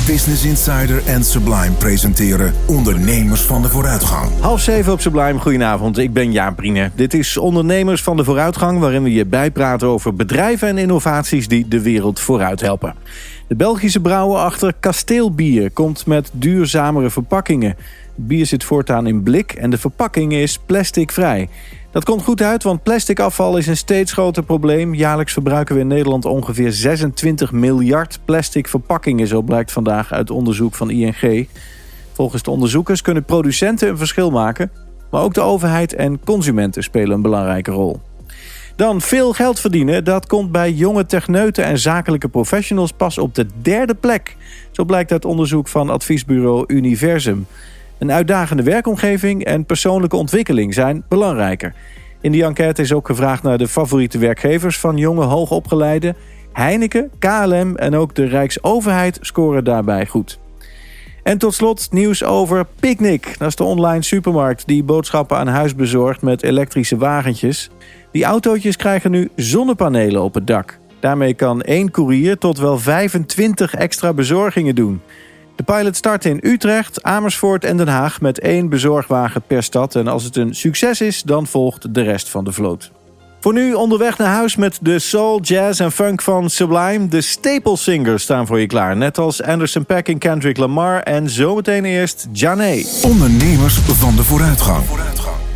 Business Insider en Sublime presenteren Ondernemers van de Vooruitgang. 6:30 op Sublime, goedenavond. Ik ben Jaap Brine. Dit is Ondernemers van de Vooruitgang, waarin we je bijpraten over bedrijven en innovaties die de wereld vooruit helpen. De Belgische brouwer achter Kasteelbier komt met duurzamere verpakkingen. Het bier zit voortaan in blik en de verpakking is plasticvrij. Dat komt goed uit, want plastic afval is een steeds groter probleem. Jaarlijks verbruiken we in Nederland ongeveer 26 miljard plastic verpakkingen. Zo blijkt vandaag uit onderzoek van ING. Volgens de onderzoekers kunnen producenten een verschil maken, maar ook de overheid en consumenten spelen een belangrijke rol. Dan veel geld verdienen, dat komt bij jonge techneuten en zakelijke professionals pas op de 3e plek. Zo blijkt uit onderzoek van adviesbureau Universum. Een uitdagende werkomgeving en persoonlijke ontwikkeling zijn belangrijker. In die enquête is ook gevraagd naar de favoriete werkgevers van jonge hoogopgeleiden. Heineken, KLM en ook de Rijksoverheid scoren daarbij goed. En tot slot nieuws over Picnic. Dat is de online supermarkt die boodschappen aan huis bezorgt met elektrische wagentjes. Die autootjes krijgen nu zonnepanelen op het dak. Daarmee kan 1 koerier tot wel 25 extra bezorgingen doen. De pilot start in Utrecht, Amersfoort en Den Haag met 1 bezorgwagen per stad. En als het een succes is, dan volgt de rest van de vloot. Voor nu onderweg naar huis met de soul, jazz en funk van Sublime. De Staple Singers staan voor je klaar. Net als Anderson .Paak en Kendrick Lamar. En zometeen eerst Jané. Ondernemers van de Vooruitgang.